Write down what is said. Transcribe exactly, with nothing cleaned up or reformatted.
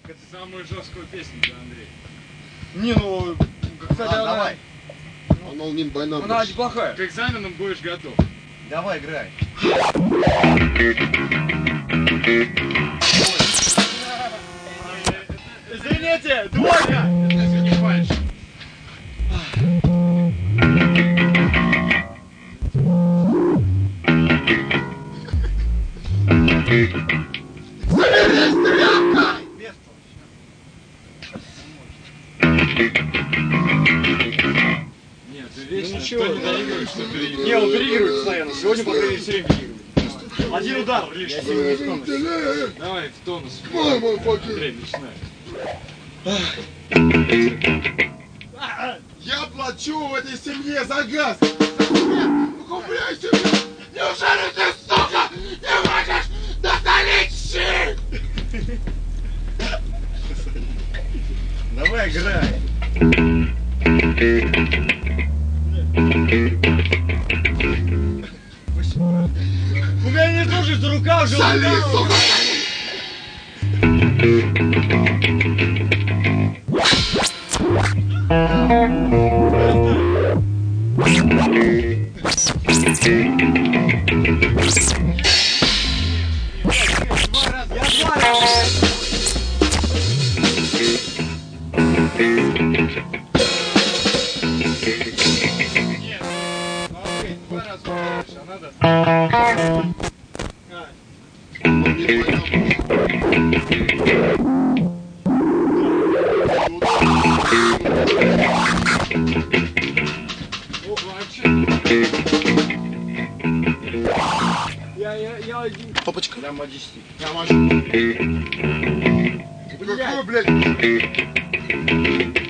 Это самую жесткую песню для Андрея. Не, ну, кстати, а, она... давай. Она неплохая. К экзаменам будешь готов. Давай, играй. Извините, двойка! Это не фальшь. Нет, ты вечно ну, что не доигрываешь, что переигрываешь. Не, он переигрывает постоянно. Сегодня, по крайней мере, все время переигрывает. Один удар лишний. Я сегодня не в тонусе. Давай в тонус. Андрей, начинай. Я плачу в этой семье за газ! Купляй себе! Неужели ты, сука, не можешь доколечить? Давай, играй. У меня не слушается рука уже. Шали, сука! Я, я, я один. Папочка. Я модистик. Я могу. Какой, блядь?